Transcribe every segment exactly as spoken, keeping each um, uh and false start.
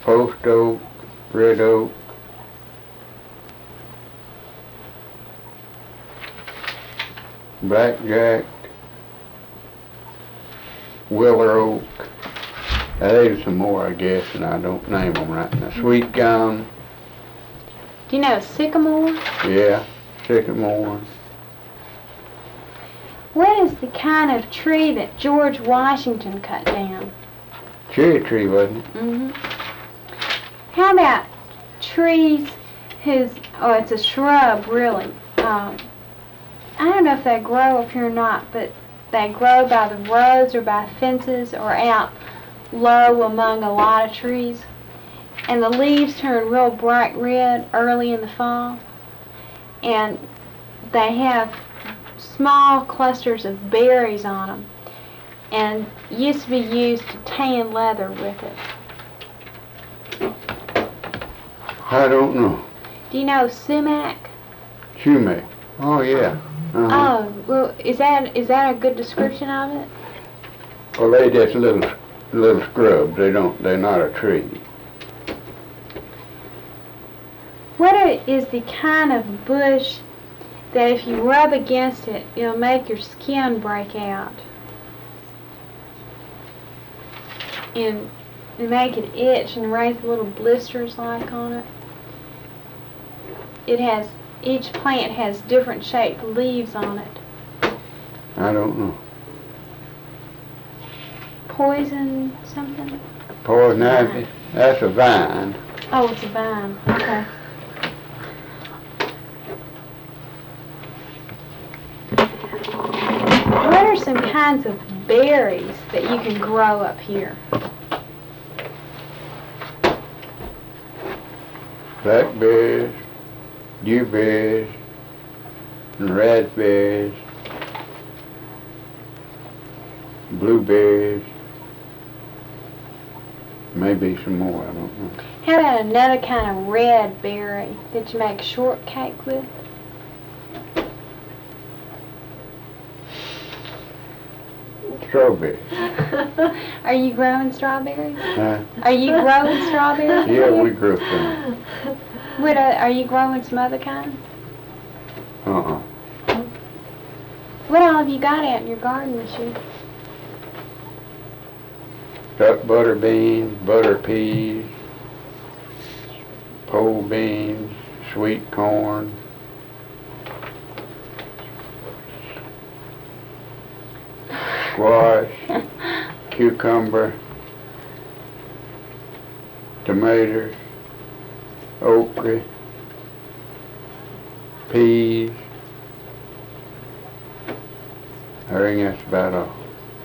post oak, red oak, blackjack, willow oak. Uh, there's some more, I guess, and I don't name them right now. Sweet gum. Do you know sycamore? Yeah, sycamore. What is the kind of tree that George Washington cut down? Cherry tree, wasn't it? Mm-hmm. How about trees whose, oh, it's a shrub, really. Um, I don't know if they grow up here or not, but they grow by the roads or by fences or out low among a lot of trees. And the leaves turn real bright red early in the fall. And they have small clusters of berries on them. And used to be used to tan leather with it. I don't know. Do you know sumac? Sumac. Oh, yeah. Uh-huh. Oh, well, is that is that a good description of it? Well, they just little little scrubs. They don't. They're not a tree. What are, is the kind of bush that if you rub against it, it'll make your skin break out and, and make it itch and raise little blisters like on it? It has, each plant has different shaped leaves on it. I don't know. Poison something? Poison ivy. That's a vine. Oh, it's a vine. Okay. What are some kinds of berries that you can grow up here? Blackberries, dewberries, and raspberries, blueberries, maybe some more, I don't know. How about another kind of red berry that you make shortcake with? Strawberries. Are you growing strawberries? Huh? Are you growing strawberries? Yeah, we grew some. What, uh, are you growing some other kinds? Uh-uh. What all have you got out in your garden this year? Got butter beans, butter peas, pole beans, sweet corn, squash, cucumber, tomatoes, okra, peas. I think that's about all.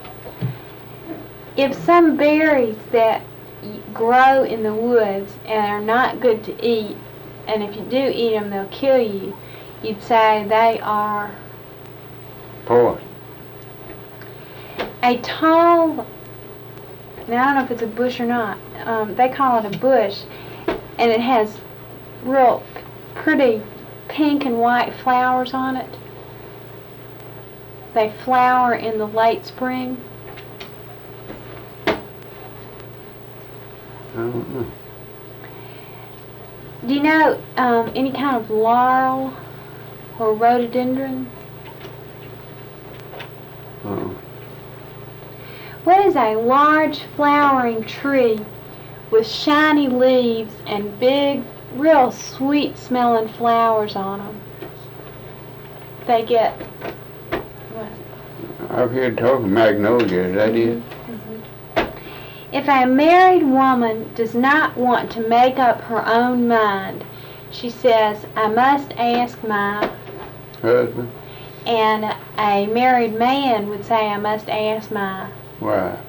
If some berries that y- grow in the woods and are not good to eat, and if you do eat them, they'll kill you, you'd say they are Poison. a tall, now I don't know if it's a bush or not, um, they call it a bush, and it has real p- pretty pink and white flowers on it. They flower in the late spring. I don't know. Do you know um, any kind of laurel or rhododendron? Uh-uh. What is a large flowering tree with shiny leaves and big, real sweet smelling flowers on them? They get, what? I've heard talk of magnolia, is that it? If a married woman does not want to make up her own mind, she says, I must ask my Husband? And a married man would say, I must ask my. Why?